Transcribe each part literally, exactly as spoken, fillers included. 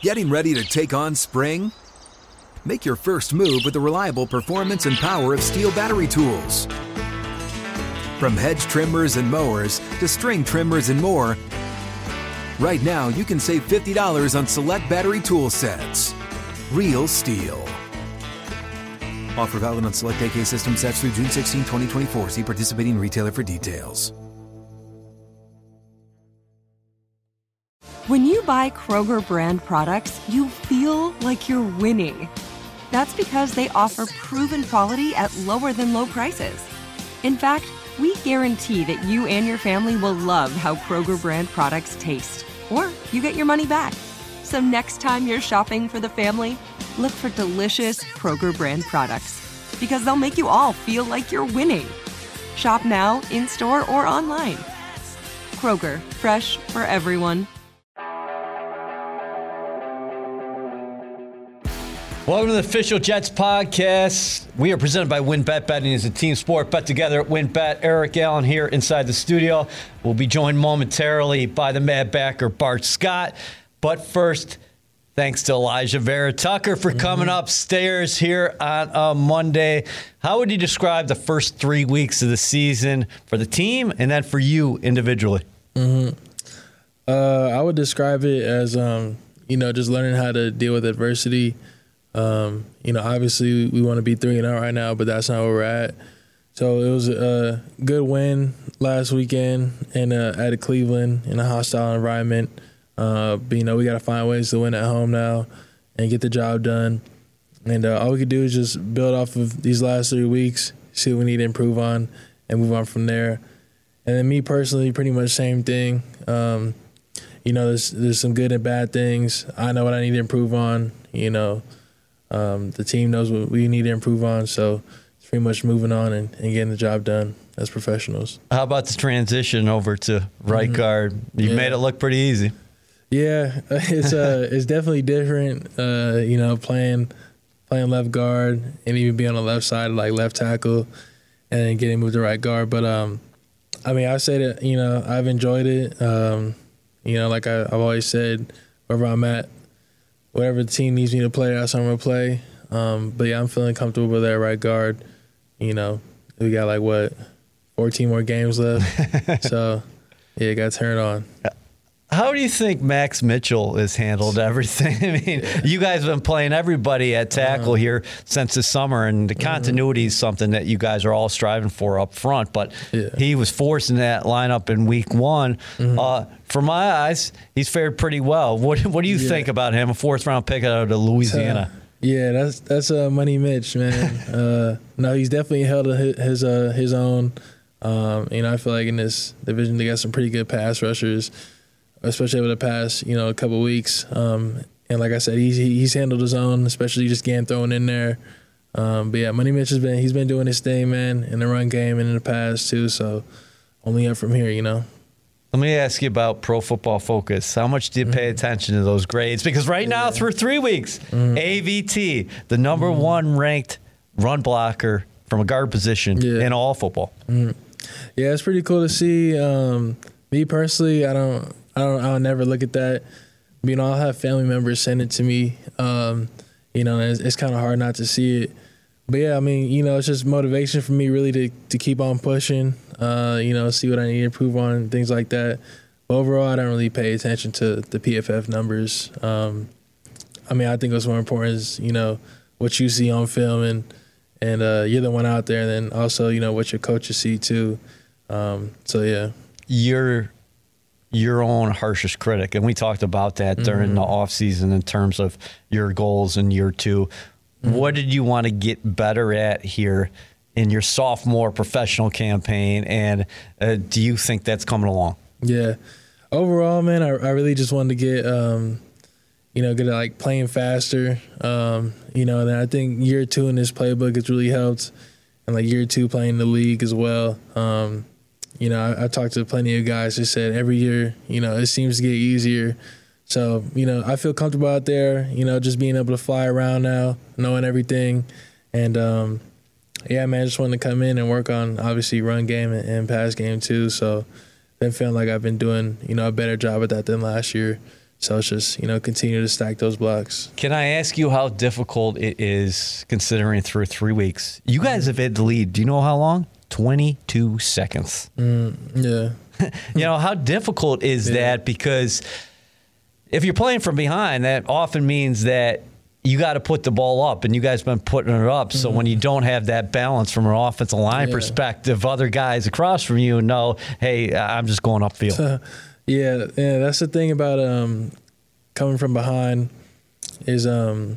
Getting ready to take on spring? Make your first move with the reliable performance and power of Steel battery tools. From hedge trimmers and mowers to string trimmers and more, right now you can save fifty dollars on select battery tool sets. Real Steel. Offer valid on select A K system sets through June sixteenth, twenty twenty-four. See participating retailer for details. When you buy Kroger brand products, you feel like you're winning. That's because they offer proven quality at lower than low prices. In fact, we guarantee that you and your family will love how Kroger brand products taste, or you get your money back. So next time you're shopping for the family, look for delicious Kroger brand products, because they'll make you all feel like you're winning. Shop now, in-store, or online. Kroger, fresh for everyone. Welcome to the Official Jets Podcast. We are presented by WynnBET. Betting is a team sport. Bet together at WynnBET. Eric Allen here inside the studio. We'll be joined momentarily by the Mad Backer, Bart Scott. But first, thanks to Elijah Vera Tucker for coming mm-hmm. upstairs here on a Monday. How would you describe the first three weeks of the season for the team and then for you individually? Mm-hmm. Uh, I would describe it as, um, you know, just learning how to deal with adversity. Um, you know, obviously we want to be three and out right now, but that's not where we're at. So it was a good win last weekend in uh, at Cleveland in a hostile environment. Uh, but, you know, we got to find ways to win at home now and get the job done. And uh, all we could do is just build off of these last three weeks, see what we need to improve on, and move on from there. And then me personally, pretty much same thing. Um, you know, there's there's some good and bad things. I know what I need to improve on, you know. Um, the team knows what we need to improve on, so it's pretty much moving on and, and getting the job done as professionals. How about the transition over to right mm-hmm. guard? You yeah. made it look pretty easy. Yeah, it's uh, it's definitely different. Uh, you know, playing playing left guard and even being on the left side, like left tackle, and then getting moved to right guard. But um, I mean, I say that you know I've enjoyed it. Um, you know, like I, I've always said, wherever I'm at. Whatever the team needs me to play, that's what I'm going to play. Um, but, yeah, I'm feeling comfortable with that right guard. You know, we got, like, what, fourteen more games left. So, yeah, got to turn it on. How do you think Max Mitchell has handled everything? I mean, yeah. you guys have been playing everybody at tackle uh-huh. here since the summer, and the continuity uh-huh. is something that you guys are all striving for up front. But yeah. he was forced in that lineup in week one. Uh-huh. Uh, from my eyes, he's fared pretty well. What What do you yeah. think about him? A fourth round pick out of Louisiana. Uh, yeah, that's that's uh, Money Mitch, man. uh, no, he's definitely held his his, uh, his own. Um, you know, I feel like in this division they got some pretty good pass rushers, especially over the past, you know, a couple of weeks. Um, and like I said, he's he's handled his own, especially just getting thrown in there. Um, but yeah, Money Mitch has been he's been doing his thing, man, in the run game and in the pass too. So only up from here, you know. Let me ask you about Pro Football Focus. How much do you pay attention to those grades? Because right now, yeah. through three weeks, mm. A V T, the number mm. one ranked run blocker from a guard position yeah. in all football. Mm. Yeah, it's pretty cool to see. Um, me personally, I don't. I don't. I'll never look at that. You know, I'll have family members send it to me. Um, you know, it's, it's kind of hard not to see it. But yeah, I mean, you know, it's just motivation for me really to to keep on pushing. Uh, you know, see what I need to improve on and things like that. But overall, I don't really pay attention to the P F F numbers. Um, I mean, I think what's more important is you know what you see on film and and uh, you're the one out there. And then also, you know, what your coaches see too. Um, so yeah, you're your own harshest critic. And we talked about that during mm-hmm. the offseason in terms of your goals in year two. Mm-hmm. What did you want to get better at here in your sophomore professional campaign? And uh, do you think that's coming along? Yeah. Overall, man, I, I really just wanted to get, um, you know, get like playing faster. Um, you know, and I think year two in this playbook has really helped. And like year two playing in the league as well. Um, You know, I, I talked to plenty of guys who said every year, you know, it seems to get easier. So, you know, I feel comfortable out there, you know, just being able to fly around now, knowing everything. And, um, yeah, man, I just wanted to come in and work on, obviously, run game and, and pass game too. So, been feeling like I've been doing, you know, a better job at that than last year. So it's just, you know, continue to stack those blocks. Can I ask you how difficult it is considering through three weeks? You guys have had the lead. Do you know how long? twenty-two seconds. Mm, yeah. You know, how difficult is yeah. that? Because if you're playing from behind, that often means that you got to put the ball up, and you guys have been putting it up. So mm-hmm. when you don't have that balance from an offensive line yeah. perspective, other guys across from you know, hey, I'm just going upfield. Yeah, yeah, that's the thing about um, coming from behind is um,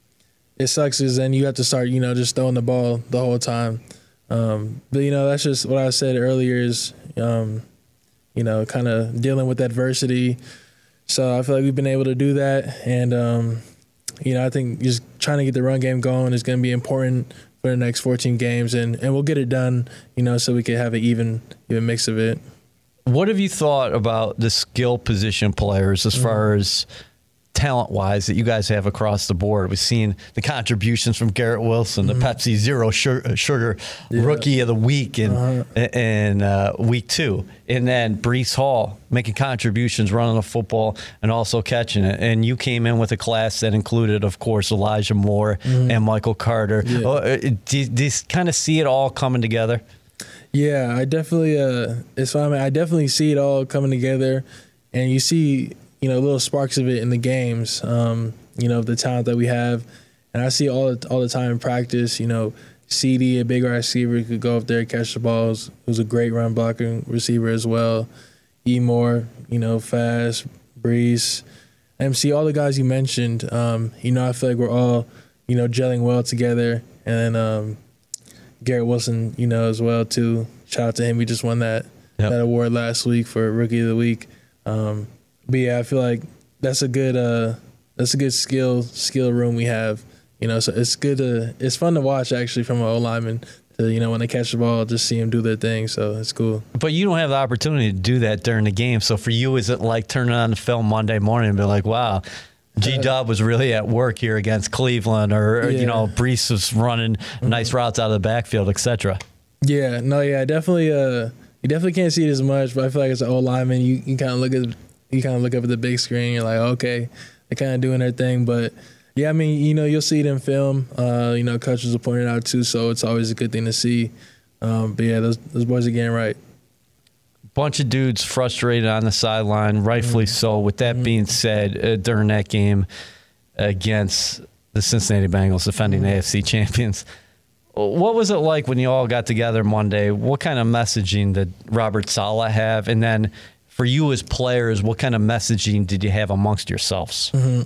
it sucks is then you have to start, you know, just throwing the ball the whole time. Um, but, you know, that's just what I said earlier is, um, you know, kind of dealing with adversity. So I feel like we've been able to do that. And, um, you know, I think just trying to get the run game going is going to be important for the next fourteen games. And, and we'll get it done, you know, so we can have an even, even mix of it. What have you thought about the skill position players as far as talent-wise that you guys have across the board? We've seen the contributions from Garrett Wilson, the mm-hmm. Pepsi Zero Sugar, sugar yeah. Rookie of the Week in, uh-huh. in uh, week two. And then Breece Hall making contributions, running the football, and also catching it. And you came in with a class that included, of course, Elijah Moore mm-hmm. and Michael Carter. Yeah. Uh, do, do you kind of see it all coming together? Yeah, I definitely. Uh, it's I mean, I definitely see it all coming together, and you see, you know, little sparks of it in the games. Um, you know, the talent that we have, and I see all the, all the time in practice. You know, C D, a big receiver, could go up there, catch the balls. Who's a great run blocking receiver as well. E Moore, you know, fast. Breece, M C, all the guys you mentioned. Um, you know, I feel like we're all, you know, gelling well together, and then. Um, Garrett Wilson, you know, as well, too. Shout out to him. We just won that yep. that award last week for Rookie of the Week. Um, but, yeah, I feel like that's a good uh, that's a good skill skill room we have. You know, so it's good to – it's fun to watch, actually, from an O-lineman to, you know, when they catch the ball, just see them do their thing. So it's cool. But you don't have the opportunity to do that during the game. So for you, is it like turning on the film Monday morning and be like, wow – G-Dub was really at work here against Cleveland, or, yeah. you know, Breece was running nice routes out of the backfield, et cetera. Yeah, no, yeah, definitely. Uh, you definitely can't see it as much, but I feel like as an old lineman, you, you kind of look at you kind of look up at the big screen. You're like, okay, they're kind of doing their thing, but yeah, I mean, you know, you'll see it in film. Uh, you know, coaches will point it out too, so it's always a good thing to see. Um, but yeah, those those boys are getting right. Bunch of dudes frustrated on the sideline, rightfully mm-hmm. so. With that mm-hmm. being said, uh, during that game against the Cincinnati Bengals, defending mm-hmm. A F C champions, what was it like when you all got together Monday? What kind of messaging did Robert Saleh have? And then for you as players, what kind of messaging did you have amongst yourselves? Mm-hmm.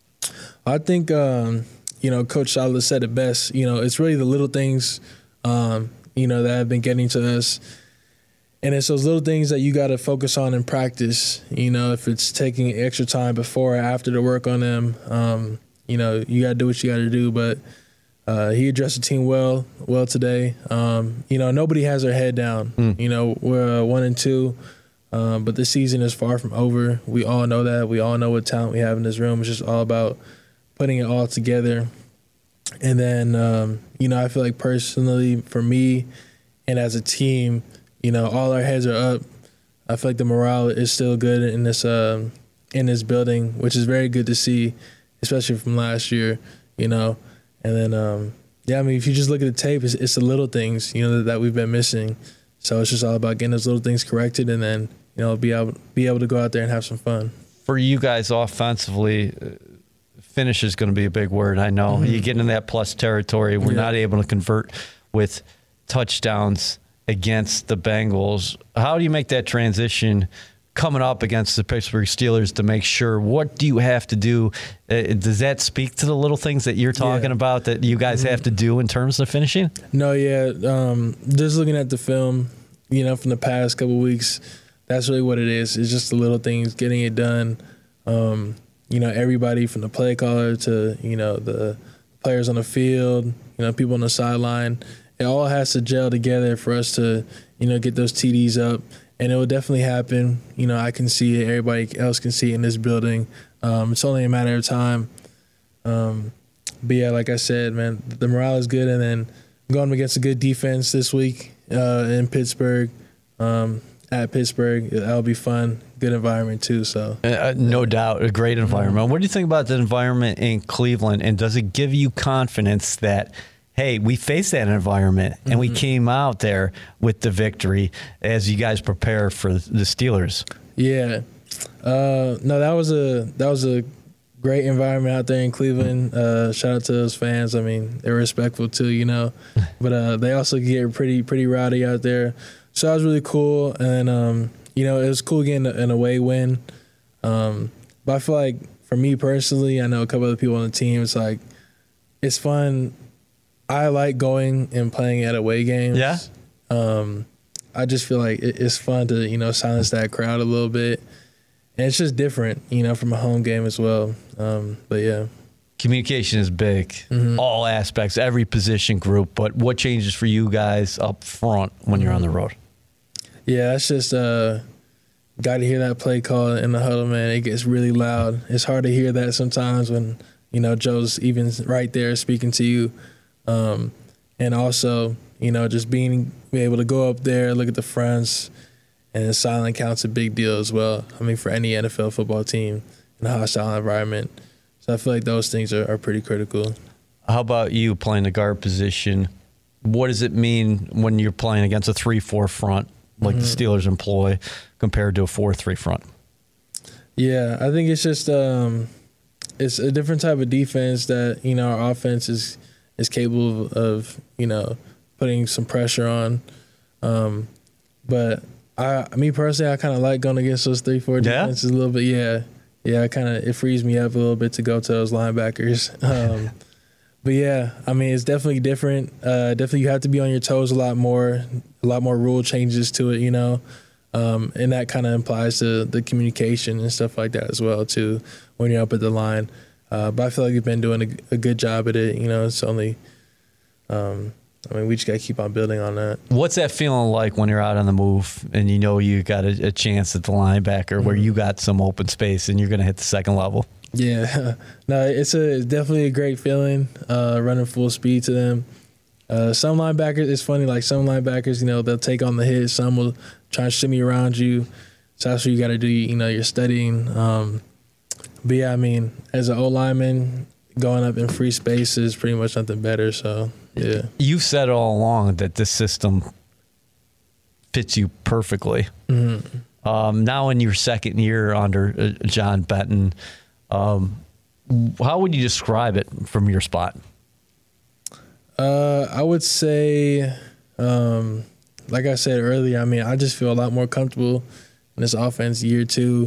I think, um, you know, Coach Saleh said it best. You know, it's really the little things, um, you know, that have been getting to us. And it's those little things that you got to focus on in practice. You know, if it's taking extra time before or after to work on them, um, you know, you got to do what you got to do. But uh, he addressed the team well, well today. Um, you know, nobody has their head down. Mm. You know, we're uh, one and two, um, but the season is far from over. We all know that. We all know what talent we have in this room. It's just all about putting it all together. And then, um, you know, I feel like personally for me and as a team, you know, all our heads are up. I feel like the morale is still good in this uh, in this building, which is very good to see, especially from last year, you know. And then, um, yeah, I mean, if you just look at the tape, it's, it's the little things, you know, that, that we've been missing. So it's just all about getting those little things corrected and then, you know, be able, be able to go out there and have some fun. For you guys offensively, finish is going to be a big word, I know. Mm-hmm. You get in that plus territory. We're yeah. not able to convert with touchdowns against the Bengals. How do you make that transition coming up against the Pittsburgh Steelers to make sure? What do you have to do? Uh, does that speak to the little things that you're talking yeah. about that you guys mm-hmm. have to do in terms of finishing? No, yeah. Um, just looking at the film, you know, from the past couple of weeks, that's really what it is. It's just the little things, getting it done. Um, you know, everybody from the play caller to, you know, the players on the field, you know, people on the sideline. It all has to gel together for us to, you know, get those T Ds up. And it will definitely happen. You know, I can see it. Everybody else can see it in this building. Um, it's only a matter of time. Um, but, yeah, like I said, man, the morale is good. And then going against a good defense this week uh, in Pittsburgh, um, at Pittsburgh, that'll be fun. good environment too. So uh, no doubt, a great environment. Mm-hmm. What do you think about the environment in Cleveland, and does it give you confidence that, hey, we faced that environment and mm-hmm. we came out there with the victory as you guys prepare for the Steelers? Yeah, uh, no, that was a that was a great environment out there in Cleveland. Uh, shout out to those fans. I mean, they're respectful too, you know, but uh, they also get pretty pretty rowdy out there. So that was really cool, and um, you know, it was cool getting an away win. Um, but I feel like for me personally, I know a couple other people on the team. It's like it's fun. I like going and playing at away games. Yeah. Um, I just feel like it, it's fun to, you know, silence that crowd a little bit. And it's just different, you know, from a home game as well. Um, but, yeah. Communication is big, mm-hmm. all aspects, every position group. But what changes for you guys up front when mm-hmm. you're on the road? Yeah, that's just uh, got to hear that play call in the huddle, man. It gets really loud. It's hard to hear that sometimes when, you know, Joe's even right there speaking to you. Um, and also, you know, just being be able to go up there, look at the fronts, and the silent count's a big deal as well. I mean, for any N F L football team in a hostile environment. So I feel like those things are, are pretty critical. How about you playing the guard position? What does it mean when you're playing against a three four front like mm-hmm. the Steelers employ compared to a four three front? Yeah, I think it's just um, it's a different type of defense that, you know, our offense is – is capable of, of, you know, putting some pressure on. Um, but I, me personally, I kind of like going against those three four defenses yeah? a little bit. Yeah, yeah, kind of it frees me up a little bit to go to those linebackers. Um, but yeah, I mean, it's definitely different. Uh, definitely, you have to be on your toes a lot more. A lot more rule changes to it, you know, um, and that kind of implies to the communication and stuff like that as well too when you're up at the line. Uh, but I feel like we've been doing a, a good job at it. You know, it's only, um, I mean, we just got to keep on building on that. What's that feeling like when you're out on the move and you know you got a, a chance at the linebacker mm-hmm. where you got some open space and you're going to hit the second level? Yeah. No, it's a it's definitely a great feeling, uh, running full speed to them. Uh, some linebackers, it's funny, like some linebackers, you know, they'll take on the hit. Some will try and shimmy around you. So that's what you got to do. You know, you're studying. Um, But, yeah, I mean, as an O-lineman, going up in free space is pretty much nothing better. So, yeah. You've said all along that this system fits you perfectly. Mm-hmm. Um, now in your second year under uh, John Benton, um, how would you describe it from your spot? Uh, I would say, um, like I said earlier, I mean, I just feel a lot more comfortable in this offense year two.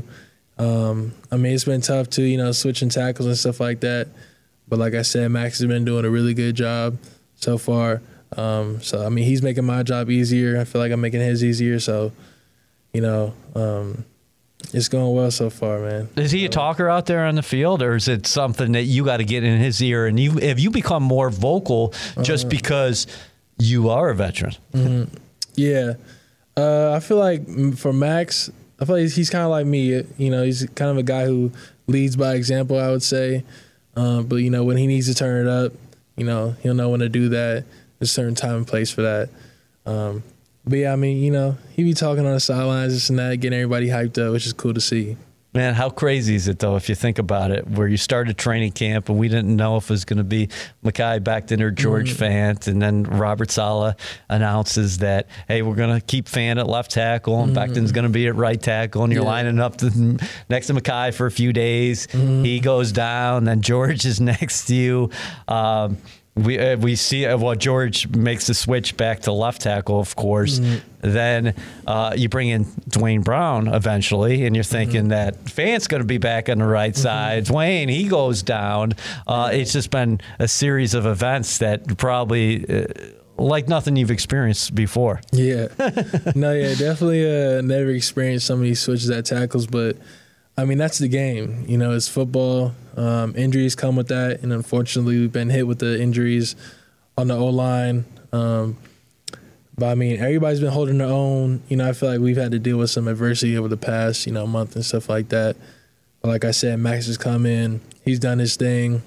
Um, I mean, it's been tough too, you know, switching tackles and stuff like that. But like I said, Max has been doing a really good job so far. Um, so, I mean, he's making my job easier. I feel like I'm making his easier. So, you know, um, it's going well so far, man. Is he a talker out there on the field, or is it something that you got to get in his ear? And you have you become more vocal just uh, because you are a veteran? Mm-hmm. Yeah. Uh, I feel like for Max – I feel like he's, he's kind of like me. You know, he's kind of a guy who leads by example, I would say. Um, but, you know, when he needs to turn it up, you know, he'll know when to do that. There's a certain time and place for that. Um, but, yeah, I mean, you know, he be talking on the sidelines, this and that, getting everybody hyped up, which is cool to see. Man, how crazy is it, though, if you think about it, where you started training camp and we didn't know if it was going to be Mekhi Becton or George mm-hmm. Fant, and then Robert Saleh announces that, hey, we're going to keep Fant at left tackle and mm-hmm. Becton's going to be at right tackle, and you're yeah. lining up to, next to Mekhi for a few days. Mm-hmm. He goes down, then George is next to you. Um, We uh, we see uh, well, George makes the switch back to left tackle, of course. Mm-hmm. Then uh, you bring in Dwayne Brown eventually, and you're thinking mm-hmm. that Fant's going to be back on the right mm-hmm. side. Dwayne, he goes down. Uh, it's just been a series of events that probably uh, like nothing you've experienced before. Yeah. No, yeah, definitely uh, never experienced so many switches at tackles, but I mean, that's the game. You know, it's football. Um, injuries come with that, and unfortunately, we've been hit with the injuries on the O-line. Um, but, I mean, everybody's been holding their own. You know, I feel like we've had to deal with some adversity over the past, you know, month and stuff like that. But like I said, Max has come in. He's done his thing.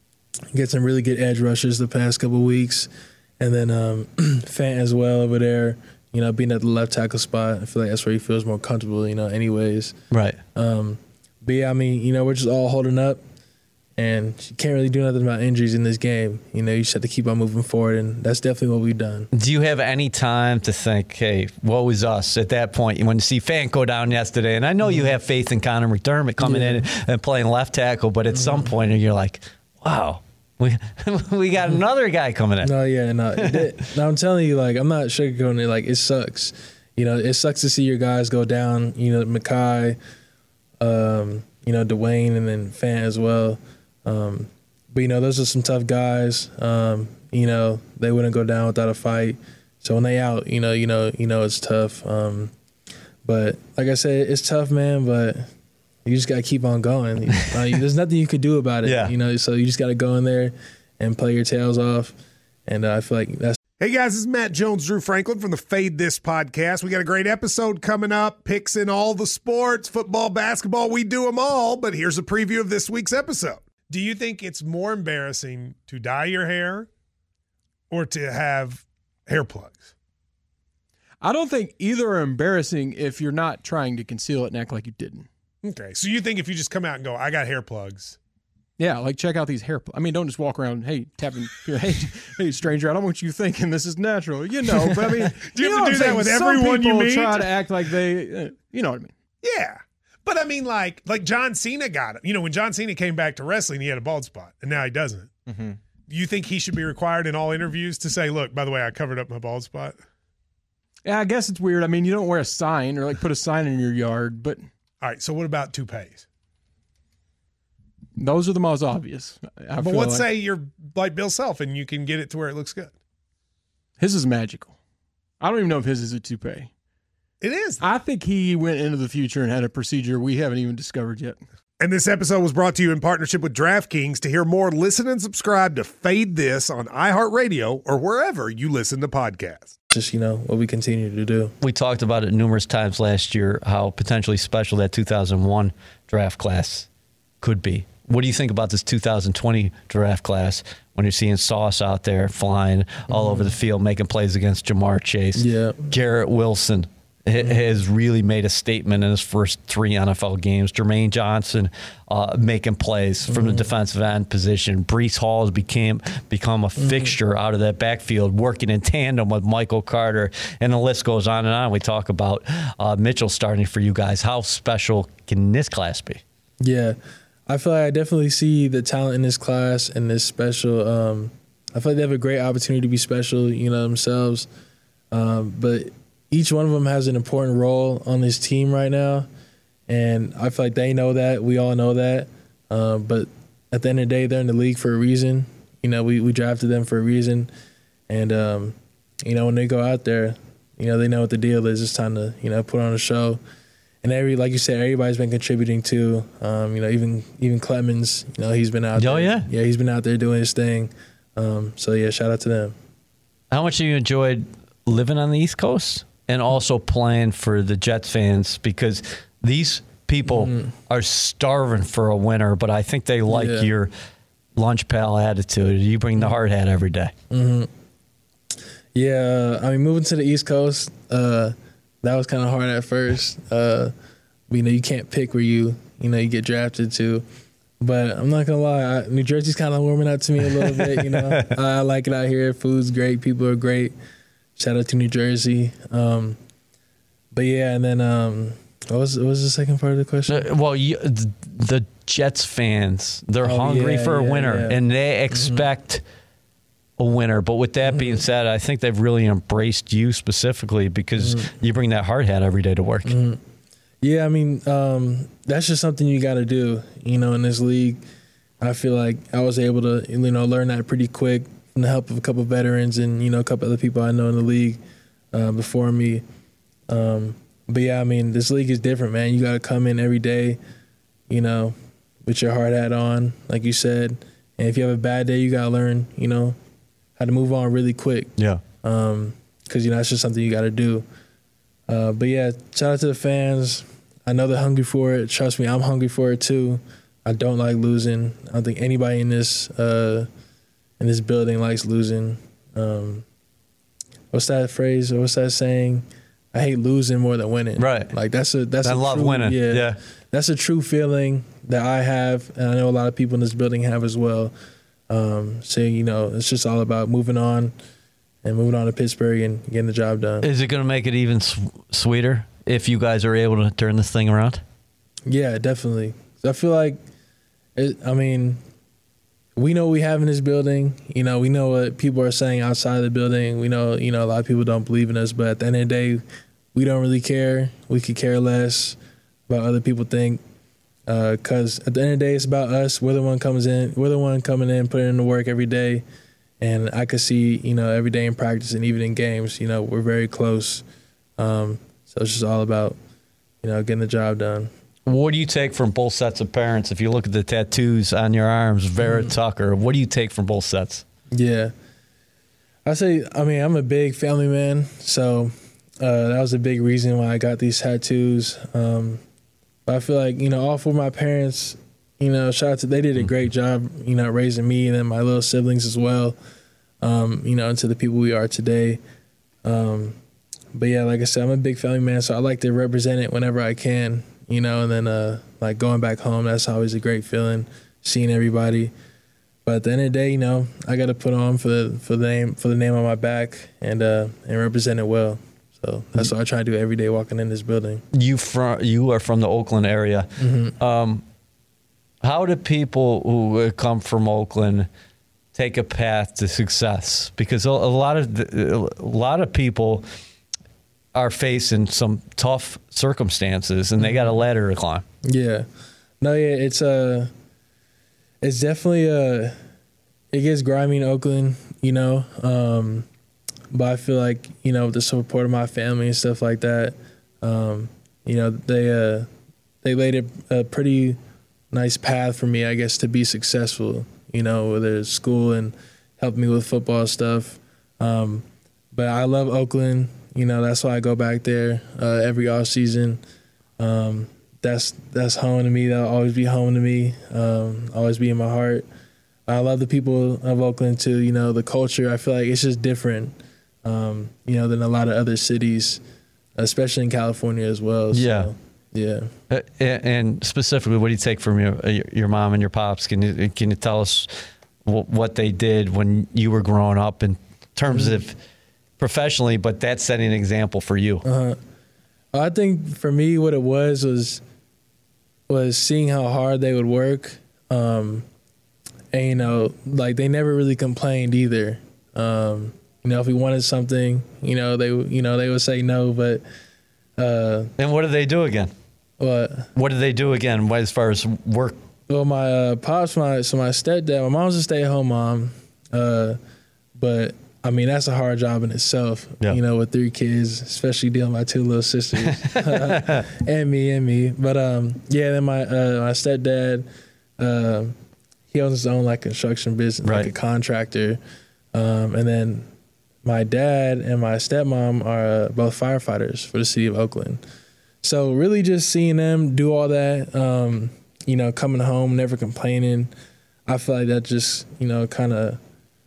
Get some really good edge rushers the past couple of weeks. And then um, Fant as well over there. you know, being at the left tackle spot. I feel like that's where he feels more comfortable, you know, anyways. Right. Um, but, yeah, I mean, you know, we're just all holding up. And you can't really do nothing about injuries in this game. You know, you just have to keep on moving forward, and that's definitely what we've done. Do you have any time to think, hey, woe is us at that point? When you see Fant go down yesterday, and I know mm-hmm. you have faith in Connor McDermott coming yeah. in and, and playing left tackle, but at mm-hmm. some point you're like, wow, we we got another guy coming in. No, yeah, no. It, no, I'm telling you, like, I'm not sugarcoating it. Like, it sucks. You know, it sucks to see your guys go down. You know, Mekhi, um, you know, Dwayne, and then Fant as well. Um, but, you know, those are some tough guys. Um, you know, they wouldn't go down without a fight. So when they out, you know, you know, you know it's tough. Um, but like I said, it's tough, man, but you just got to keep on going. uh, there's nothing you could do about it, yeah. you know, so you just got to go in there and play your tails off. And uh, I feel like that's. Hey guys, this is Matt Jones, Drew Franklin from the Fade This podcast. We got a great episode coming up, picks in all the sports, football, basketball, we do them all. But here's a preview of this week's episode. Do you think it's more embarrassing to dye your hair or to have hair plugs? I don't think either are embarrassing if you're not trying to conceal it and act like you didn't. Okay, so you think if you just come out and go, I got hair plugs. Yeah, like check out these hair plugs. I mean, don't just walk around, hey, tapping, hey, hey, stranger, I don't want you thinking this is natural. You know, but I mean, do you, you have know to do that with everyone you meet? Try to act like they, uh, you know what I mean? Yeah. But I mean, like, like John Cena got it. You know, when John Cena came back to wrestling, he had a bald spot, and now he doesn't. Mm-hmm. Do you think he should be required in all interviews to say, look, by the way, I covered up my bald spot? Yeah, I guess it's weird. I mean, you don't wear a sign or, like, put a sign in your yard, but. All right, so what about toupees? Those are the most obvious. I but let's like. say you're like Bill Self and you can get it to where it looks good. His is magical. I don't even know if his is a toupee. It is. I think he went into the future and had a procedure we haven't even discovered yet. And this episode was brought to you in partnership with DraftKings. To hear more, listen and subscribe to Fade This on iHeartRadio or wherever you listen to podcasts. Just, you know, what we continue to do. We talked about it numerous times last year, how potentially special that two thousand one draft class could be. What do you think about this two thousand twenty draft class when you're seeing Sauce out there flying mm-hmm. all over the field, making plays against Jamar Chase? Yeah. Garrett Wilson mm-hmm. has really made a statement in his first three N F L games. Jermaine Johnson uh, making plays mm-hmm. from the defensive end position. Breece Hall has became, become a mm-hmm. fixture out of that backfield, working in tandem with Michael Carter, and the list goes on and on. We talk about uh, Mitchell starting for you guys. How special can this class be? Yeah. I feel like I definitely see the talent in this class and this special. Um, I feel like they have a great opportunity to be special, you know, themselves. Um, but each one of them has an important role on this team right now. And I feel like they know that. We all know that. Um, but at the end of the day, they're in the league for a reason. You know, we, we drafted them for a reason. And, um, you know, when they go out there, you know, they know what the deal is. It's time to, you know, put on a show. And every, like you said, everybody's been contributing too. Um, you know, even even Clemens, you know, he's been out oh, there. yeah? Yeah, he's been out there doing his thing. Um, so, yeah, shout out to them. How much have you enjoyed living on the East Coast and also playing for the Jets fans? Because these people mm-hmm. are starving for a winner, but I think they like yeah. your lunch pal attitude. You bring the hard hat every day. Mm-hmm. Yeah, I mean, moving to the East Coast, uh, that was kind of hard at first. Uh, you know, you can't pick where you, you know, you get drafted to. But I'm not going to lie, I, New Jersey's kind of warming up to me a little bit, you know. I, I like it out here. Food's great. People are great. Shout out to New Jersey. Um, but, yeah, and then um, what, was, what was the second part of the question? Uh, well, you, the Jets fans, they're oh, hungry yeah, for a yeah, winner, yeah. and they expect mm-hmm. – a winner. But with that mm-hmm. being said, I think they've really embraced you specifically because mm-hmm. you bring that hard hat every day to work. Mm-hmm. Yeah, I mean, um, that's just something you got to do, you know, in this league. I feel like I was able to, you know, learn that pretty quick from the help of a couple of veterans and, you know, a couple other people I know in the league uh, before me. Um, but, yeah, I mean, this league is different, man. You got to come in every day, you know, with your hard hat on, like you said. And if you have a bad day, you got to learn, you know, how to move on really quick. Yeah. Um, because, you know, it's just something you got to do. Uh, but, yeah, shout out to the fans. I know they're hungry for it. Trust me, I'm hungry for it too. I don't like losing. I don't think anybody in this uh, in this building likes losing. Um, what's that phrase? Or what's that saying? I hate losing more than winning. Right. Like that's a that's I a love true, winning. Yeah, Yeah. That's a true feeling that I have, and I know a lot of people in this building have as well. Um, so you know, it's just all about moving on and moving on to Pittsburgh and getting the job done. Is it going to make it even s- sweeter if you guys are able to turn this thing around? Yeah, definitely. I feel like, it, I mean, we know what we have in this building. You know, we know what people are saying outside of the building. We know, you know, a lot of people don't believe in us, but at the end of the day, we don't really care. We could care less about what other people think, because uh, at the end of the day, it's about us. We're the one comes in. We're the one coming in, putting in the work every day, and I could see, you know, every day in practice and even in games, you know, we're very close. Um, so it's just all about, you know, getting the job done. What do you take from both sets of parents? If you look at the tattoos on your arms, Vera mm. Tucker, what do you take from both sets? Yeah. I say, I mean, I'm a big family man, so uh, that was a big reason why I got these tattoos. Um, but I feel like, you know, all four of my parents, you know, shout out to, they did a great job, you know, raising me and then my little siblings as well, um, you know, into the people we are today. Um, but yeah, like I said, I'm a big family man, so I like to represent it whenever I can. You know, and then uh, like going back home, that's always a great feeling, seeing everybody. But at the end of the day, you know, I got to put on for the for the name for the name on my back and uh, and represent it well. So that's what I try to do every day walking in this building. You from you are from the Oakland area. Mm-hmm. Um, how do people who come from Oakland take a path to success? Because a, a lot of the, a lot of people are facing some tough circumstances, and they got a ladder to climb. Yeah, no, yeah, it's uh, it's definitely uh, it gets grimy in Oakland, you know. Um, but I feel like, you know, with the support of my family and stuff like that, um, you know, they uh, they laid a, a pretty nice path for me, I guess, to be successful. You know, whether it's school and helping me with football stuff. Um, but I love Oakland. You know, that's why I go back there uh, every off season. Um, that's that's home to me. That'll always be home to me. Um, always be in my heart. I love the people of Oakland too. You know, the culture. I feel like it's just different. Um, you know, than a lot of other cities, especially in California as well. So, yeah, yeah. Uh, and specifically, what do you take from your your mom and your pops? Can you can you tell us what they did when you were growing up in terms mm-hmm. of professionally, but that's setting an example for you? Uh-huh. I think for me, what it was was was seeing how hard they would work, um, and you know, like they never really complained either. Um, you know, if we wanted something, you know, they you know they would say no, but uh, and what did they do again? What? What did they do again as far as work? Well, my uh, pops, my so my stepdad, my mom's a stay-at-home mom, uh, but. I mean, that's a hard job in itself, yeah. You know, with three kids, especially dealing with my two little sisters and me and me. But, um, yeah, then my uh, my stepdad, uh, he owns his own, like, construction business, right. like a contractor. Um, and then my dad and my stepmom are uh, both firefighters for the city of Oakland. So really just seeing them do all that, um, you know, coming home, never complaining, I feel like that just, you know, kind of,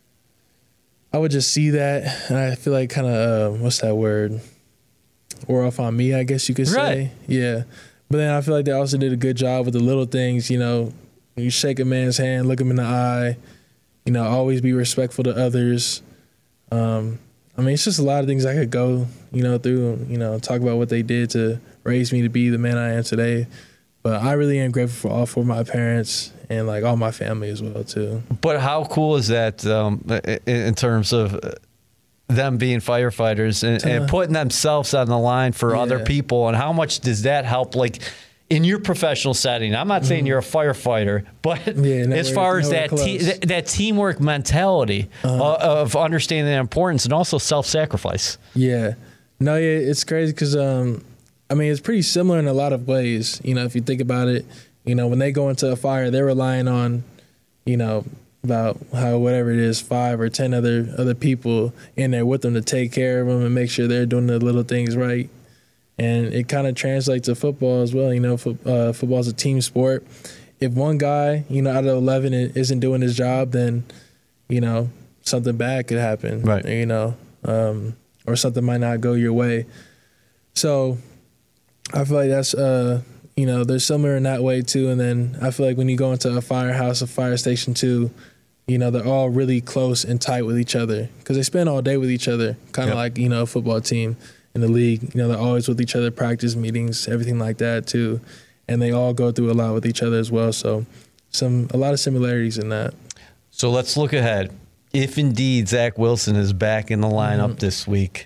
I would just see that, and I feel like kind of, uh, what's that word? Wore off on me, I guess you could say. Right. Yeah. But then I feel like they also did a good job with the little things, you know, when you shake a man's hand, look him in the eye, you know, always be respectful to others. Um, I mean, it's just a lot of things I could go, you know, through, you know, talk about what they did to raise me to be the man I am today. But I really am grateful for all four of my parents and, like, all my family as well, too. But how cool is that um, in terms of them being firefighters and, uh, and putting themselves on the line for yeah. other people? And how much does that help, like, in your professional setting? I'm not saying mm-hmm. you're a firefighter, but yeah, as far as that te- that, that teamwork mentality uh-huh. of understanding the importance and also self-sacrifice. Yeah. No, yeah, it's crazy because, um, I mean, it's pretty similar in a lot of ways. You know, if you think about it, you know, when they go into a fire, they're relying on, you know, about how whatever it is, five or ten other other people in there with them to take care of them and make sure they're doing the little things right. And it kind of translates to football as well. You know, fo- uh, football is a team sport. If one guy, you know, out of eleven isn't doing his job, then, you know, something bad could happen. Right. You know, um, or something might not go your way. So I feel like that's, uh, you know, they're similar in that way too. And then I feel like when you go into a firehouse, a fire station too, you know, they're all really close and tight with each other because they spend all day with each other, kind of yep. like, you know, a football team in the league. You know, they're always with each other, practice meetings, everything like that too. And they all go through a lot with each other as well. So some a lot of similarities in that. So let's look ahead. If indeed Zach Wilson is back in the lineup mm-hmm. this week,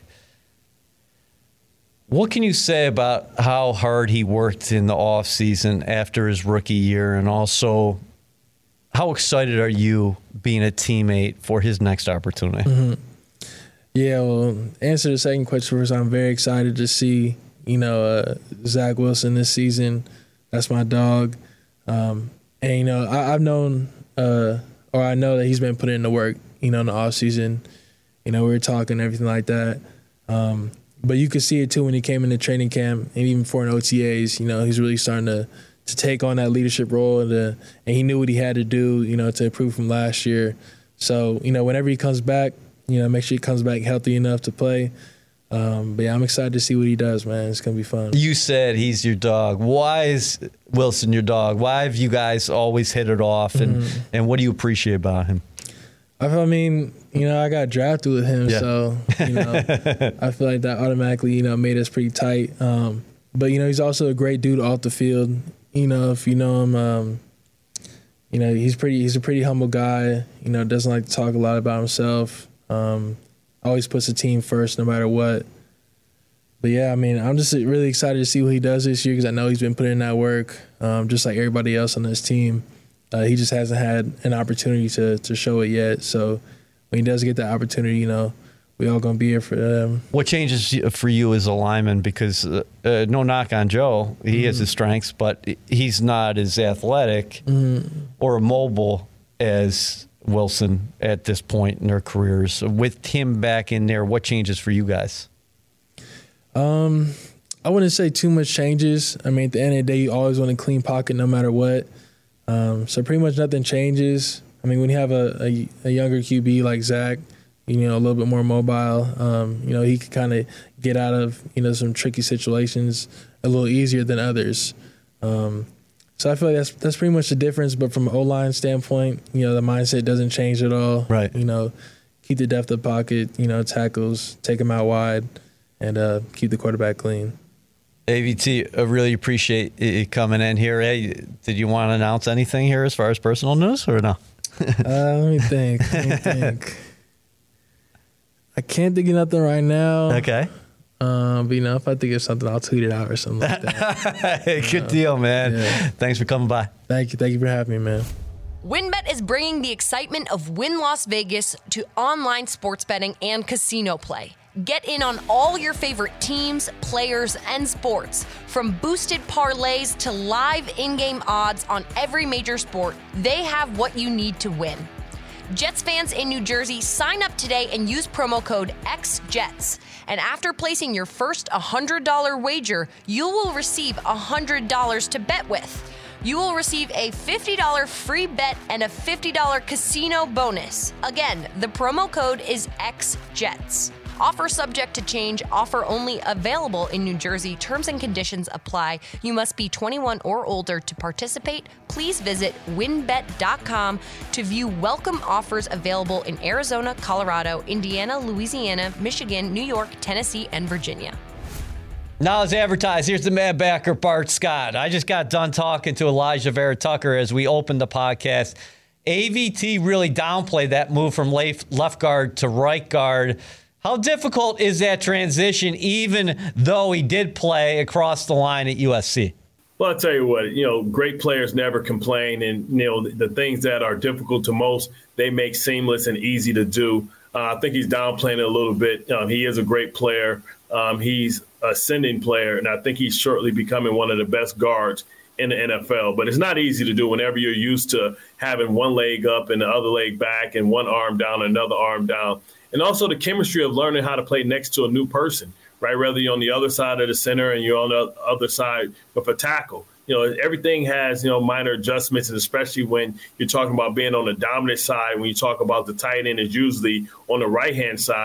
what can you say about how hard he worked in the offseason after his rookie year, and also how excited are you being a teammate for his next opportunity? Mm-hmm. Yeah, well, answer the second question first. I'm very excited to see, you know, uh, Zach Wilson this season. That's my dog. Um, and, you know, I, I've known uh, or I know that he's been putting in the work, you know, in the offseason. You know, we were talking, everything like that. Um, but you could see it, too, when he came into training camp and even before in O T As. You know, he's really starting to – to take on that leadership role, and, to, and he knew what he had to do, you know, to improve from last year. So, you know, whenever he comes back, you know, make sure he comes back healthy enough to play. Um, but, yeah, I'm excited to see what he does, man. It's going to be fun. You said he's your dog. Why is Wilson your dog? Why have you guys always hit it off, and, mm-hmm. and what do you appreciate about him? I mean, you know, I got drafted with him, yeah. so, you know, I feel like that automatically, you know, made us pretty tight. Um, but, you know, he's also a great dude off the field. You know, if you know him, um, you know, he's pretty. He's a pretty humble guy. You know, doesn't like to talk a lot about himself. Um, always puts the team first, no matter what. But yeah, I mean, I'm just really excited to see what he does this year because I know he's been putting in that work, um, just like everybody else on this team. Uh, he just hasn't had an opportunity to to show it yet. So when he does get that opportunity, you know, we all gonna be here for them. What changes for you as a lineman? Because uh, uh, no knock on Joe, he mm-hmm. has his strengths, but he's not as athletic mm-hmm. or mobile as Wilson at this point in their careers. With him back in there, what changes for you guys? Um, I wouldn't say too much changes. I mean, at the end of the day, you always want a clean pocket no matter what. Um, so pretty much nothing changes. I mean, when you have a, a, a younger Q B like Zach, you know, a little bit more mobile. Um, you know, he could kind of get out of, you know, some tricky situations a little easier than others. Um, so I feel like that's that's pretty much the difference. But from an O-line standpoint, you know, the mindset doesn't change at all. Right. You know, keep the depth of pocket, you know, tackles, take them out wide, and uh, keep the quarterback clean. A V T, I really appreciate you coming in here. Hey, did you want to announce anything here as far as personal news or no? uh, let me think. Let me think. I can't think of nothing right now. Okay. Um, but, you know, if I think of something, I'll tweet it out or something like that. Good uh, deal, man. Yeah. Thanks for coming by. Thank you. Thank you for having me, man. WynnBET is bringing the excitement of Wynn Las Vegas to online sports betting and casino play. Get in on all your favorite teams, players, and sports. From boosted parlays to live in-game odds on every major sport, they have what you need to win. Jets fans in New Jersey, sign up today and use promo code X Jets. And after placing your first one hundred dollars wager, you will receive one hundred dollars to bet with. You will receive a fifty dollars free bet and a fifty dollars casino bonus. Again, the promo code is X Jets. Offer subject to change. Offer only available in New Jersey. Terms and conditions apply. You must be twenty-one or older to participate. Please visit win bet dot com to view welcome offers available in Arizona, Colorado, Indiana, Louisiana, Michigan, New York, Tennessee, and Virginia. Now as advertised, here's the Mad Backer, Bart Scott. I just got done talking to Elijah Vera Tucker as we opened the podcast. A V T really downplayed that move from left guard to right guard. How difficult is that transition, even though he did play across the line at U S C? Well, I'll tell you what, you know, great players never complain. And, you know, the things that are difficult to most, they make seamless and easy to do. Uh, I think he's downplaying it a little bit. Um, he is a great player. Um, he's an ascending player, and I think he's shortly becoming one of the best guards in the N F L. But it's not easy to do whenever you're used to having one leg up and the other leg back and one arm down, another arm down. And also the chemistry of learning how to play next to a new person, right? Whether you're on the other side of the center and you're on the other side with a tackle. You know, everything has, you know, minor adjustments, and especially when you're talking about being on the dominant side, when you talk about the tight end is usually on the right-hand side,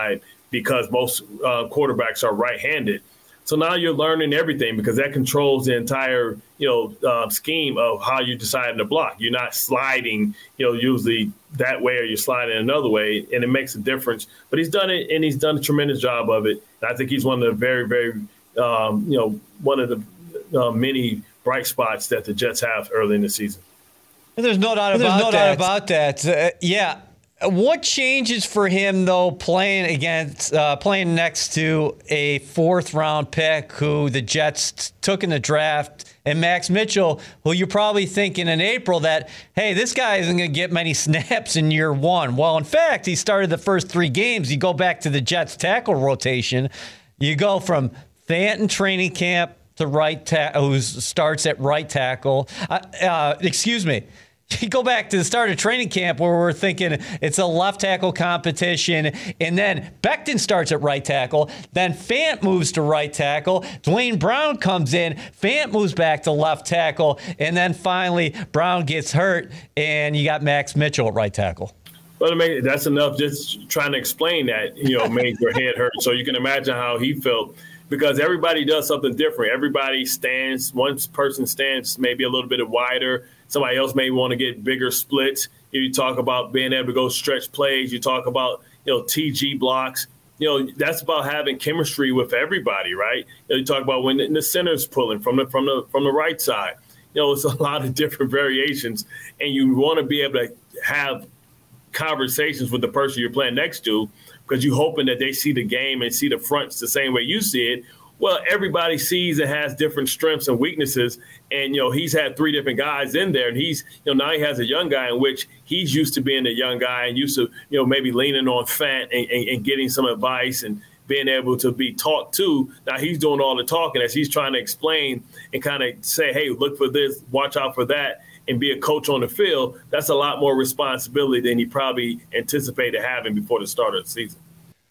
because most uh, quarterbacks are right-handed. So now you're learning everything because that controls the entire, you know, uh, scheme of how you decide to block. You're not sliding, you know, usually that way or you're sliding another way, and it makes a difference. But he's done it, and he's done a tremendous job of it. And I think he's one of the very, very, um, you know, one of the uh, many bright spots that the Jets have early in the season. And there's no doubt about no that. Doubt about that. Uh, yeah. What changes for him, though, playing against, uh, playing next to a fourth-round pick who the Jets t- took in the draft, and Max Mitchell, who you're probably thinking in April that, hey, this guy isn't going to get many snaps in year one. Well, in fact, he started the first three games. You go back to the Jets tackle rotation. You go from Fant in training camp to right tackle, who starts at right tackle. Uh, uh, excuse me. You go back to the start of training camp where we're thinking it's a left tackle competition, and then Becton starts at right tackle. Then Fant moves to right tackle. Dwayne Brown comes in. Fant moves back to left tackle. And then finally, Brown gets hurt, and you got Max Mitchell at right tackle. Well, that's enough just trying to explain that, you know, made your head hurt. So you can imagine how he felt. Because everybody does something different. Everybody stands, one person stands maybe a little bit wider. Somebody else may want to get bigger splits. You talk about being able to go stretch plays. You talk about, you know, T G blocks. You know, that's about having chemistry with everybody, right? You know, you talk about when the center's pulling from the from the from the right side. You know, it's a lot of different variations, and you want to be able to have conversations with the person you're playing next to, because you're hoping that they see the game and see the fronts the same way you see it. Well, everybody sees and has different strengths and weaknesses. And, you know, he's had three different guys in there. And he's, you know, now he has a young guy in which he's used to being a young guy and used to, you know, maybe leaning on Fant and, and, and getting some advice and being able to be taught to. Now he's doing all the talking as he's trying to explain and kind of say, hey, look for this, watch out for that, and be a coach on the field. That's a lot more responsibility than he probably anticipated having before the start of the season.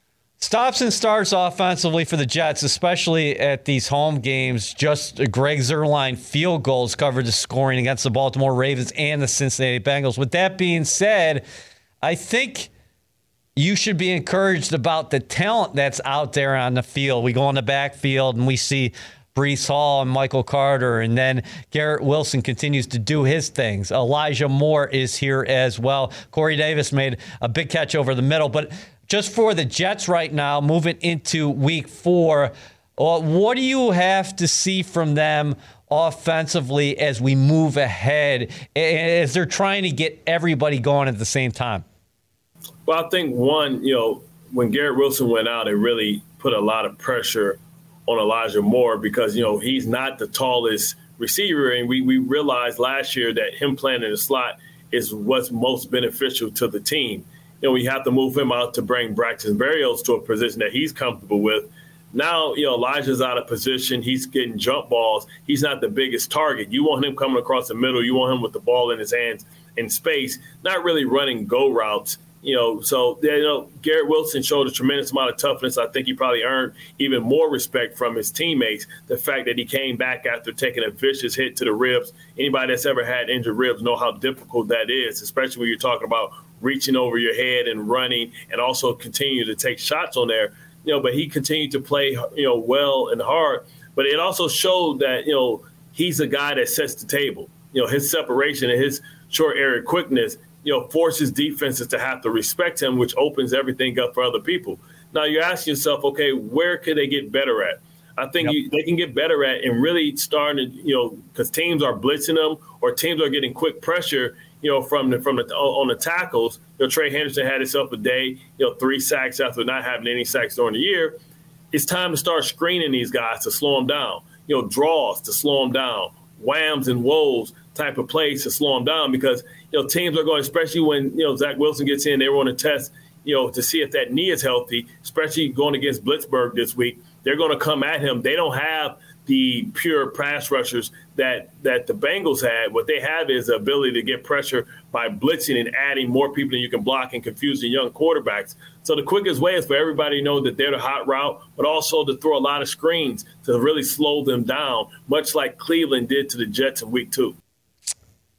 Stops and starts offensively for the Jets, especially at these home games. Just Greg Zuerlein field goals covered the scoring against the Baltimore Ravens and the Cincinnati Bengals. With that being said, I think you should be encouraged about the talent that's out there on the field. We go on the backfield and we see Breece Hall and Michael Carter, and then Garrett Wilson continues to do his things. Elijah Moore is here as well. Corey Davis made a big catch over the middle. But just for the Jets right now, moving into week four, what do you have to see from them offensively as we move ahead, as they're trying to get everybody going at the same time? Well, I think, one, you know, when Garrett Wilson went out, it really put a lot of pressure on Elijah Moore because, you know, he's not the tallest receiver. And we, we realized last year that him playing in the slot is what's most beneficial to the team. You know, we have to move him out to bring Braxton Berrios to a position that he's comfortable with. Now, you know, Elijah's out of position. He's getting jump balls. He's not the biggest target. You want him coming across the middle. You want him with the ball in his hands in space, not really running go routes. You know, so, you know, Garrett Wilson showed a tremendous amount of toughness. I think he probably earned even more respect from his teammates. The fact that he came back after taking a vicious hit to the ribs. Anybody that's ever had injured ribs know how difficult that is, especially when you're talking about reaching over your head and running and also continue to take shots on there. You know, but he continued to play, you know, well and hard. But it also showed that, you know, he's a guy that sets the table. You know, his separation and his short area quickness, you know, forces defenses to have to respect him, which opens everything up for other people. Now you're asking yourself, okay, where could they get better at? I think yep. you, they can get better at and really starting to, you know, because teams are blitzing them or teams are getting quick pressure, you know, from the from the on the tackles. You know, Trey Henderson had himself a day, you know, three sacks after not having any sacks during the year. It's time to start screening these guys to slow them down. You know, draws to slow them down, whams and woes type of plays to slow them down because, you know, teams are going, especially when, you know, Zach Wilson gets in, they want to test, you know, to see if that knee is healthy, especially going against Blitzburg this week. They're going to come at him. They don't have the pure pass rushers that that the Bengals had. What they have is the ability to get pressure by blitzing and adding more people than you can block and confusing young quarterbacks. So the quickest way is for everybody to know that they're the hot route, but also to throw a lot of screens to really slow them down, much like Cleveland did to the Jets in week two.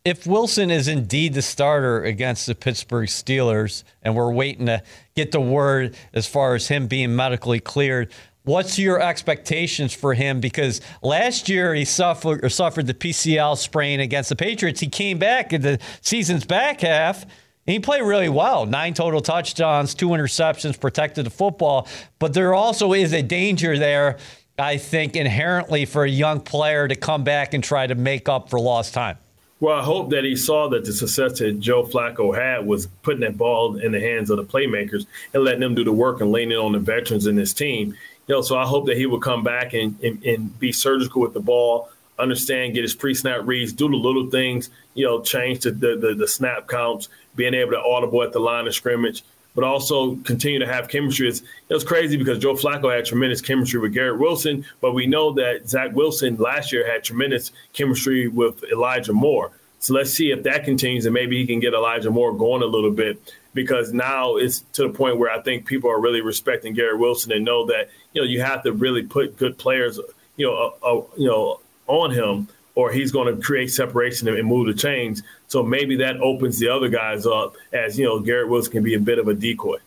if Wilson is indeed the starter against the Pittsburgh Steelers, and we're waiting to get the word as far as him being medically cleared, what's your expectations for him? Because last year he suffered or suffered the P C L sprain against the Patriots. He came back in the season's back half, and he played really well. Nine total touchdowns, two interceptions, protected the football. But there also is a danger there, I think, inherently for a young player to come back and try to make up for lost time. Well, I hope that he saw that the success that Joe Flacco had was putting that ball in the hands of the playmakers and letting them do the work and leaning on the veterans in his team. You know, so I hope that he will come back and, and, and be surgical with the ball, understand, get his pre-snap reads, do the little things, you know, change the, the, the, the snap counts, being able to audible at the line of scrimmage, but also continue to have chemistry. It's, it was crazy because Joe Flacco had tremendous chemistry with Garrett Wilson, but we know that Zach Wilson last year had tremendous chemistry with Elijah Moore. So let's see if that continues and maybe he can get Elijah Moore going a little bit, because now it's to the point where I think people are really respecting Garrett Wilson and know that, you know, you have to really put good players, you know, uh, uh, you know, on him, or he's going to create separation and move the chains. So maybe that opens the other guys up as, you know, Garrett Wilson can be a bit of a decoy.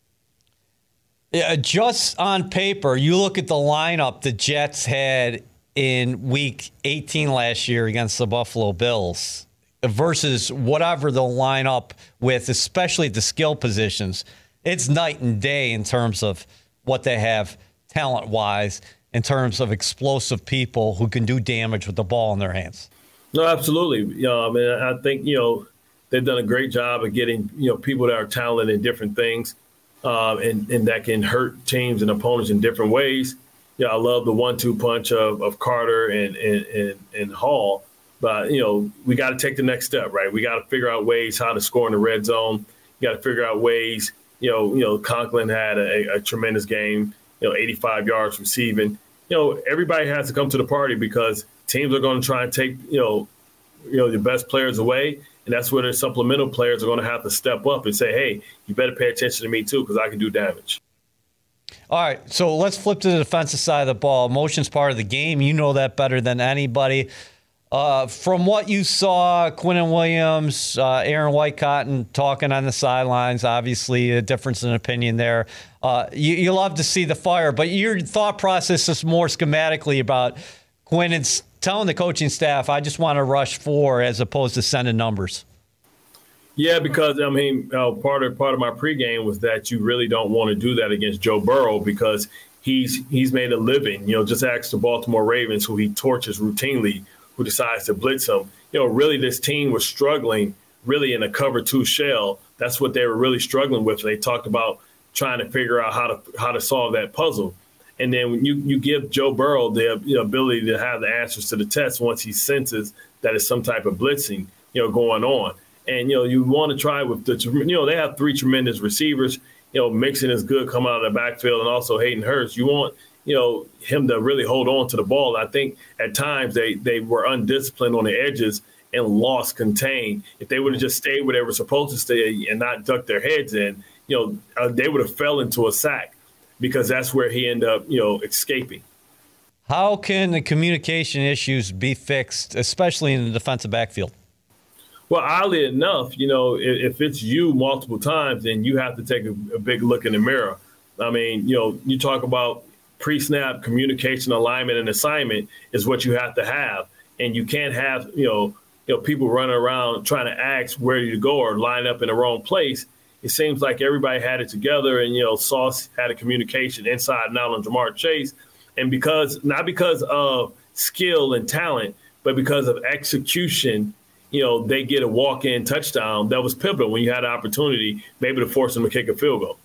Yeah, just on paper, you look at the lineup the Jets had in week eighteen last year against the Buffalo Bills versus whatever they'll line up with, especially the skill positions. It's night and day in terms of what they have talent-wise, in terms of explosive people who can do damage with the ball in their hands. No, absolutely. You know, I mean, I think, you know, they've done a great job of getting, you know, people that are talented in different things uh, and, and that can hurt teams and opponents in different ways. Yeah, I love the one two punch of, of Carter and, and, and, and Hall. But, you know, we got to take the next step, right? We got to figure out ways how to score in the red zone. You got to figure out ways, you know, you know, Conklin had a, a tremendous game, you know, eighty-five yards receiving. You know, everybody has to come to the party because teams are going to try and take, you know, you know, the best players away. And that's where the supplemental players are going to have to step up and say, hey, you better pay attention to me too, because I can do damage. All right, so let's flip to the defensive side of the ball. Motion's part of the game. You know that better than anybody. Uh, from what you saw, Quinnen Williams, uh, Aaron Whitecotton talking on the sidelines, obviously a difference in opinion there. Uh, you, you love to see the fire, but your thought process is more schematically about Quinnen's telling the coaching staff, I just want to rush four as opposed to sending numbers. Yeah, because, I mean, uh, part of part of my pregame was that you really don't want to do that against Joe Burrow because he's he's made a living. You know, just ask the Baltimore Ravens, who he torches routinely, who decides to blitz him. You know, really this team was struggling really in a cover two shell. That's what they were really struggling with. They talked about trying to figure out how to how to solve that puzzle. And then when you, you give Joe Burrow the you know, ability to have the answers to the test once he senses that it's some type of blitzing, you know, going on. And, you know, you want to try with the, you know, they have three tremendous receivers. You know, Mixon is good coming out of the backfield, and also Hayden Hurst. You want, you know, him to really hold on to the ball. I think at times they, they were undisciplined on the edges and lost contain. If they would have just stayed where they were supposed to stay and not ducked their heads in, you know, uh, they would have fell into a sack because that's where he ended up, you know, escaping. How can the communication issues be fixed, especially in the defensive backfield? Well, oddly enough, you know, if, if it's you multiple times, then you have to take a, a big look in the mirror. I mean, you know, you talk about pre-snap communication, alignment, and assignment is what you have to have. And you can't have, you know, you know, people running around trying to ask where you go or line up in the wrong place. It seems like everybody had it together and, you know, Sauce had a communication inside and out on Jamar Chase. And because, not because of skill and talent, but because of execution, you know, they get a walk-in touchdown that was pivotal when you had an opportunity maybe to force them to kick a field goal.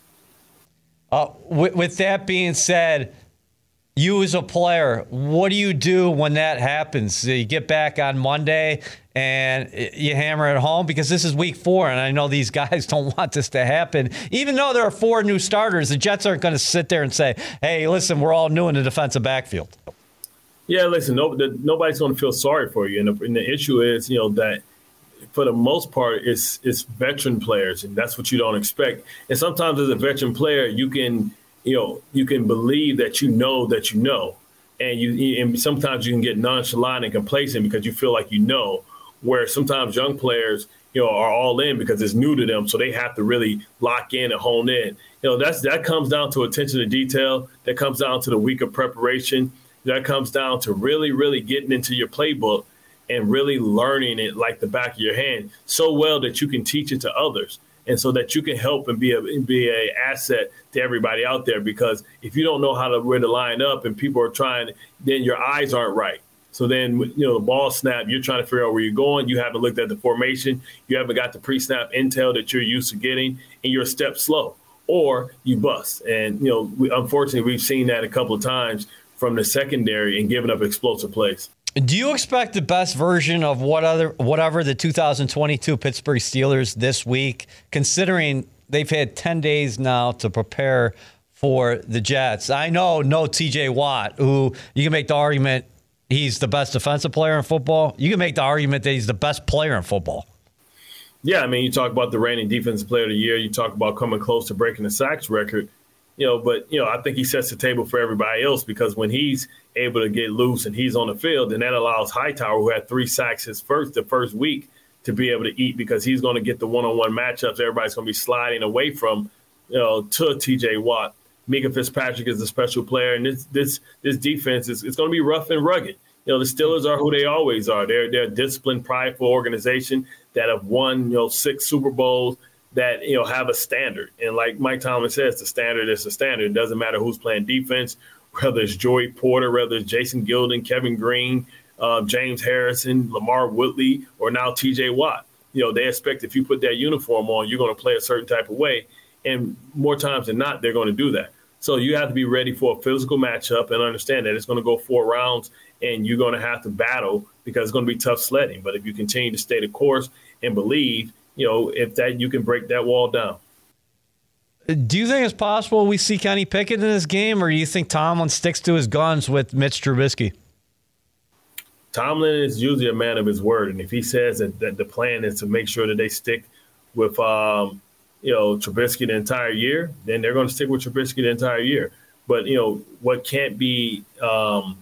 Uh, with, with that being said, you as a player, what do you do when that happens? You get back on Monday and you hammer it home because this is week four, and I know these guys don't want this to happen. Even though there are four new starters, the Jets aren't going to sit there and say, hey, listen, we're all new in the defensive backfield. Yeah, listen, no, the, nobody's going to feel sorry for you. And the, and the issue is, you know, that for the most part, it's, it's veteran players, and that's what you don't expect. And sometimes as a veteran player, you can, you know, you can believe that you know that you know. And you and sometimes you can get nonchalant and complacent because you feel like you know, where sometimes young players, you know, are all in because it's new to them, so they have to really lock in and hone in. You know, that's that comes down to attention to detail. That comes down to the week of preparation. That comes down to really, really getting into your playbook and really learning it like the back of your hand so well that you can teach it to others, and so that you can help and be a be a asset to everybody out there. Because if you don't know how to where to line up and people are trying, then your eyes aren't right. So then, you know, the ball snap, you're trying to figure out where you're going. You haven't looked at the formation. You haven't got the pre-snap intel that you're used to getting, and you're a step slow, or you bust. And, you know, we, unfortunately, we've seen that a couple of times from the secondary and giving up explosive plays. Do you expect the best version of what other, whatever the two thousand twenty-two Pittsburgh Steelers this week, considering they've had ten days now to prepare for the Jets? I know no T J Watt, who you can make the argument he's the best defensive player in football. You can make the argument that he's the best player in football. Yeah, I mean, you talk about the reigning defensive player of the year. You talk about coming close to breaking the sacks record. You know, but, you know, I think he sets the table for everybody else, because when he's able to get loose and he's on the field, then that allows Hightower, who had three sacks his first the first week, to be able to eat, because he's going to get the one-on-one matchups. Everybody's going to be sliding away from, you know, to T J Watt. Mika Fitzpatrick is a special player, and this this this defense is it's going to be rough and rugged. You know, the Steelers are who they always are. They're they're a disciplined, prideful organization that have won, you know, six Super Bowls, that, you know, have a standard. And like Mike Tomlin says, the standard is the standard. It doesn't matter who's playing defense, whether it's Joey Porter, whether it's Jason Gildon, Kevin Green, uh, James Harrison, Lamar Woodley, or now T J Watt. You know, they expect if you put that uniform on, you're going to play a certain type of way. And more times than not, they're going to do that. So you have to be ready for a physical matchup and understand that it's going to go four rounds and you're going to have to battle, because it's going to be tough sledding. But if you continue to stay the course and believe, you know, if that you can break that wall down. Do you think it's possible we see Kenny Pickett in this game, or do you think Tomlin sticks to his guns with Mitch Trubisky? Tomlin is usually a man of his word. And if he says that, that the plan is to make sure that they stick with um, – you know, Trubisky the entire year, then they're going to stick with Trubisky the entire year. But, you know, what can't be um,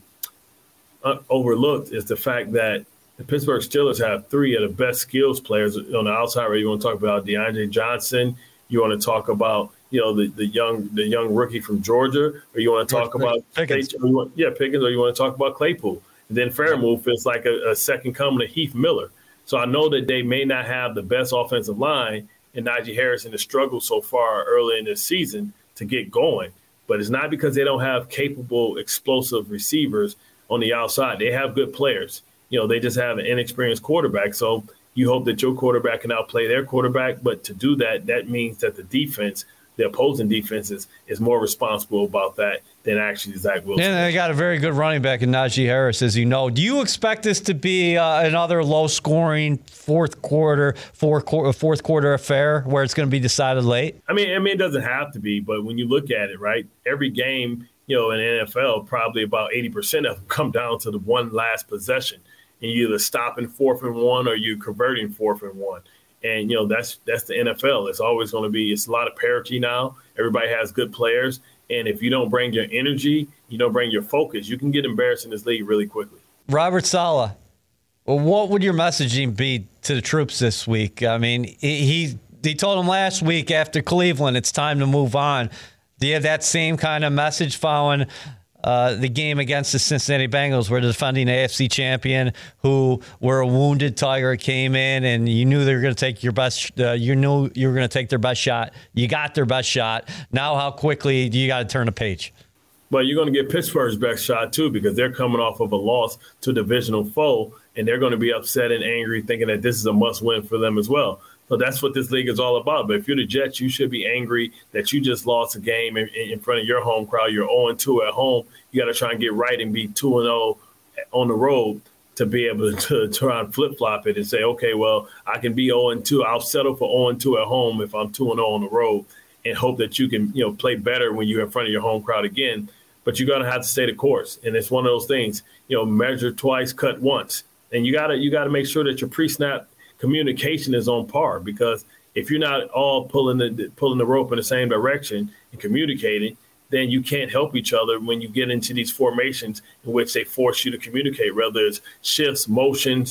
overlooked is the fact that the Pittsburgh Steelers have three of the best skills players on the outside. Where you want to talk about DeAndre Johnson, you want to talk about, you know, the, the young the young rookie from Georgia, or you want to talk about Pickens. Clay, or you want, yeah, Pickens, or you want to talk about Claypool. And then Fairmouth is like a, a second coming of Heath Miller. So I know that they may not have the best offensive line, and Najee Harrison has struggled so far early in this season to get going. But it's not because they don't have capable, explosive receivers on the outside. They have good players. You know, they just have an inexperienced quarterback. So you hope that your quarterback can outplay their quarterback. But to do that, that means that the defense, the opposing defense, is, is more responsible about that than actually Zach Wilson. And they got a very good running back in Najee Harris, as you know. Do you expect this to be uh, another low-scoring fourth quarter, fourth quarter, fourth quarter affair where it's going to be decided late? I mean, I mean, it doesn't have to be, but when you look at it, right, every game, you know, in the N F L, probably about eighty percent of them come down to the one last possession, and you either stopping fourth and one or you converting fourth and one. And, you know, that's that's the N F L. It's always going to be – it's a lot of parity now. Everybody has good players. And if you don't bring your energy, you don't bring your focus, you can get embarrassed in this league really quickly. Robert Saleh, well, what would your messaging be to the troops this week? I mean, he he told them last week after Cleveland, it's time to move on. Do you have that same kind of message following uh, the game against the Cincinnati Bengals, where the defending A F C champion, who were a wounded Tiger, came in and you knew they were going to take your best, uh, you knew you were going to take their best shot. You got their best shot. Now, how quickly do you got to turn a page? Well, you're going to get Pittsburgh's best shot, too, because they're coming off of a loss to a divisional foe, and they're going to be upset and angry, thinking that this is a must-win for them as well. So that's what this league is all about. But if you're the Jets, you should be angry that you just lost a game in, in front of your home crowd. You're oh and two at home. You got to try and get right and be two and oh on the road to be able to, to try and flip-flop it and say, okay, well, I can be oh and two. I'll settle for oh and two at home if I'm two and oh on the road, and hope that you can, you know, play better when you're in front of your home crowd again. But you're going to have to stay the course. And it's one of those things, you know, measure twice, cut once. And you got to you got to make sure that your pre-snap communication is on par, because if you're not all pulling the pulling the rope in the same direction and communicating, then you can't help each other when you get into these formations in which they force you to communicate, whether it's shifts, motions,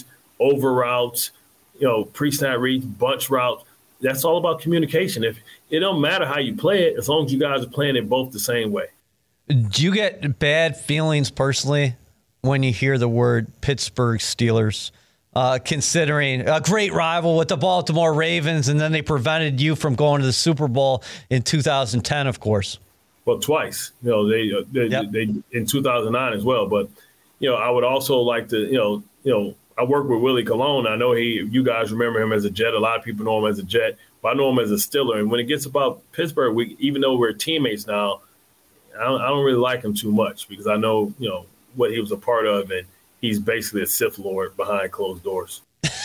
over routes, you know, pre-snap reads, bunch routes. That's all about communication. If it don't matter how you play it, as long as you guys are playing it both the same way. Do you get bad feelings personally when you hear the word Pittsburgh Steelers, uh, considering a great rival with the Baltimore Ravens, and then they prevented you from going to the Super Bowl in two thousand ten, of course? Well, twice. You know, they they, yep. they in two thousand nine as well. But you know, I would also like to, you know, you know, I work with Willie Colon. I know he, you guys remember him as a Jet. A lot of people know him as a Jet, but I know him as a Steeler. And when it gets about Pittsburgh, we, even though we're teammates now, I don't, I don't really like him too much because I know, you know, what he was a part of, and he's basically a Sith Lord behind closed doors.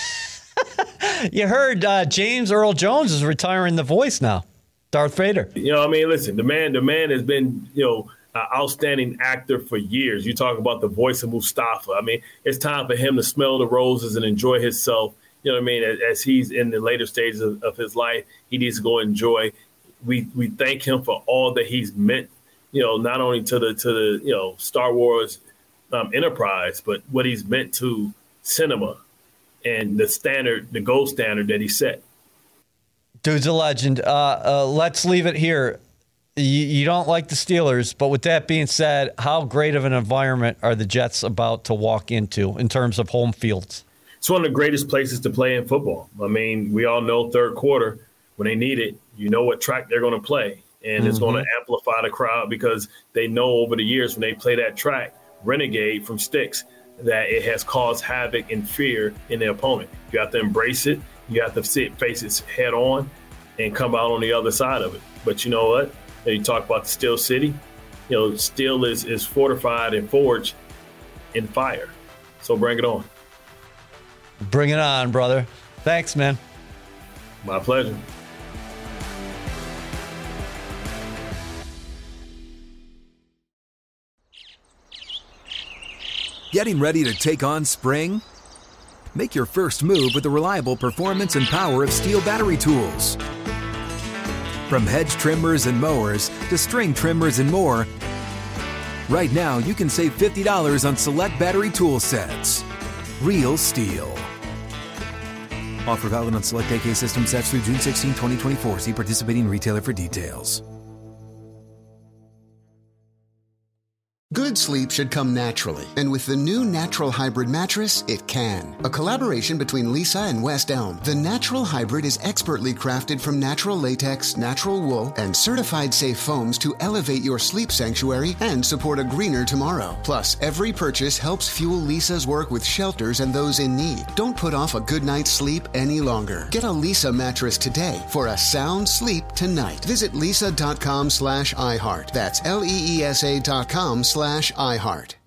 You heard uh, James Earl Jones is retiring The Voice now. Darth Vader. You know, I mean, listen, the man, the man has been, you know, an outstanding actor for years. You talk about the voice of Mustafa. I mean, it's time for him to smell the roses and enjoy himself. You know what I mean? As, as he's in the later stages of, of his life, he needs to go enjoy. We we thank him for all that he's meant, you know, not only to the to the you know Star Wars um, enterprise, but what he's meant to cinema and the standard, the gold standard that he set. Dude's a legend. Uh, uh, let's leave it here. You, you don't like the Steelers, but with that being said, how great of an environment are the Jets about to walk into in terms of home fields? It's one of the greatest places to play in football. I mean, we all know third quarter, when they need it, you know what track they're going to play. And mm-hmm. it's going to amplify the crowd because they know over the years when they play that track, Renegade from Styx, that it has caused havoc and fear in the opponent. You have to embrace it. You have to sit, face it head on and come out on the other side of it. But you know what? You talk about the Steel City. You know, steel is, is fortified and forged in fire. So bring it on. Bring it on, brother. Thanks, man. My pleasure. Getting ready to take on spring? Make your first move with the reliable performance and power of Steel battery tools. From hedge trimmers and mowers to string trimmers and more, right now you can save fifty dollars on select battery tool sets. Real Steel. Offer valid on select A K system sets through June sixteenth, twenty twenty-four. See participating retailer for details. Good sleep should come naturally, and with the new Natural Hybrid mattress, it can. A collaboration between Leesa and West Elm, the Natural Hybrid is expertly crafted from natural latex, natural wool, and certified safe foams to elevate your sleep sanctuary and support a greener tomorrow. Plus, every purchase helps fuel Leesa's work with shelters and those in need. Don't put off a good night's sleep any longer. Get a Leesa mattress today for a sound sleep tonight. Visit leesa.com slash iHeart. That's L E E S A dot com slash iHeart.